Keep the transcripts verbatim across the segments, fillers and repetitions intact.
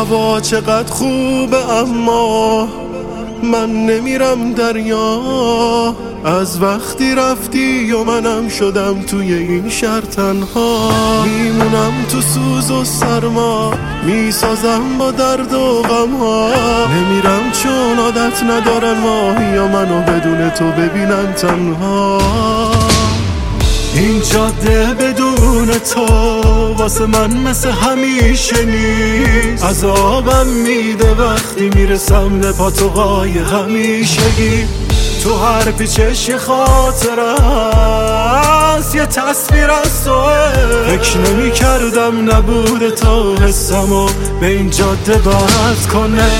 هوا چقدر خوبه اما من نمیرم دریا. از وقتی رفتی و منم شدم توی این شهر تنها. میمونم تو سوز و سرما، میسازم با درد و غم ها. نمیرم چون عادت ندارن ماهی و منو بدون تو ببینن تنها. این جاده بدون تو واسه من مثل همیشه نیست. عذابم میده وقتی میرسم به پاتوقای همیشگی. تو هر پیچش خاطر است یه تصویر از توه. فکر نمی کردم نبود تو حسمو به این جاده بد کنه.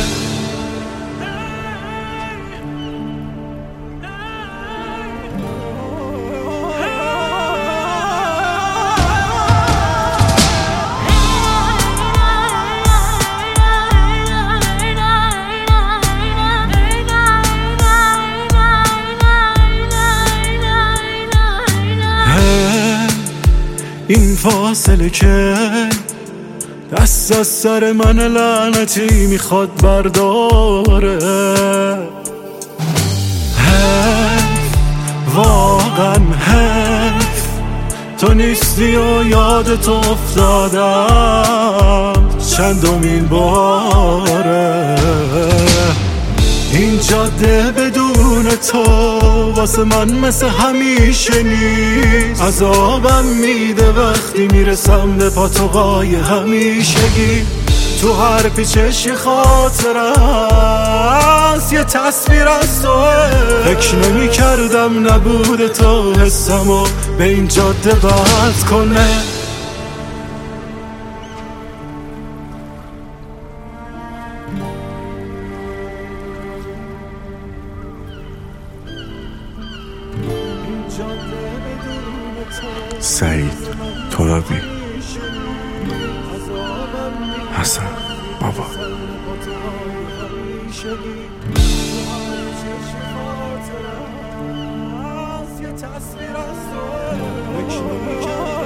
این فاصله که دست از سر من لعنتی میخواد برداره. حیف، واقعا حیف تو نیستی و یاد تو افتادم چندمین باره. این جاده بدون تو واسه من مثل همیشه نیست. عذابم میده وقتی میرسم به پاتوقای همیشگی. تو هر پیچش خاطر است یه تصویر از توه. فکر نمی کردم نبود تو حسمو به این جاده بد کنه. سعید ترابی، حسن بابا. تصویر از تو